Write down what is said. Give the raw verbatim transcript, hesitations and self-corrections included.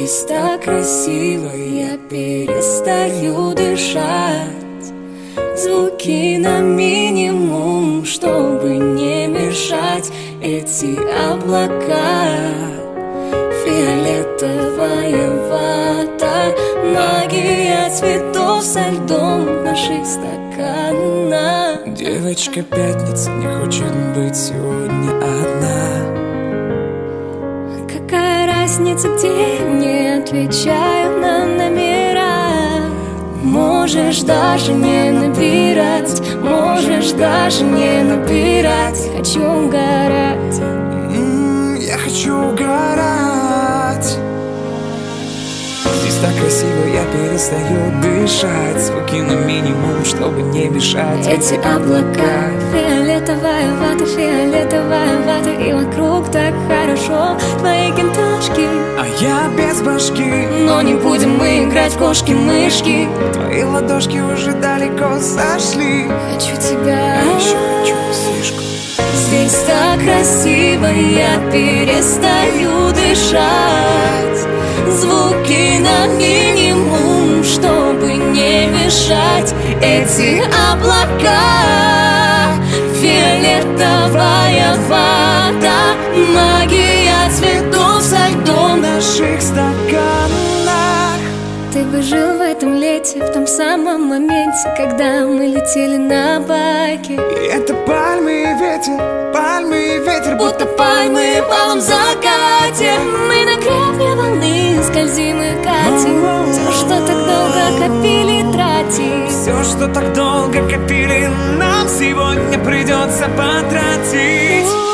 Здесь так красиво, я перестаю дышать. Звуки на минимум, чтобы не мешать. Эти облака, фиолетовая вата, магия цветов со льдом в наших стаканах. Девочка пятница не хочет быть сегодня одна. Какая разница, где, не отвечаю на номера. Можешь даже не набирать, можешь даже не набирать. Хочу угорать. М-м, Я хочу угорать. Здесь так красиво, я перестаю дышать. Звуки на минимум, чтобы не мешать. Эти облака, фиолетовая вата, фиолетовая вата. И вокруг так хорошо, твои кенточки, А я без башки. но не будем мы играть в кошки-мышки. Твои ладошки уже далеко зашли. Хочу тебя, А еще хочу слишком. здесь так красиво, я перестаю дышать. Звуки на минимум, чтобы не мешать. Эти облака, фиолетовая вода, магия цветов со льдом в наших стаканах. Ты бы жил в этом лете, в том самом моменте, когда мы летели на байке. И это пальмы и ветер, пальмы и ветер, Будто пальмы в алом закате. Мы на гребне волны скользим и катим. Все, что так долго копили, тратим. все, что так долго копили, нам сегодня придется потратить.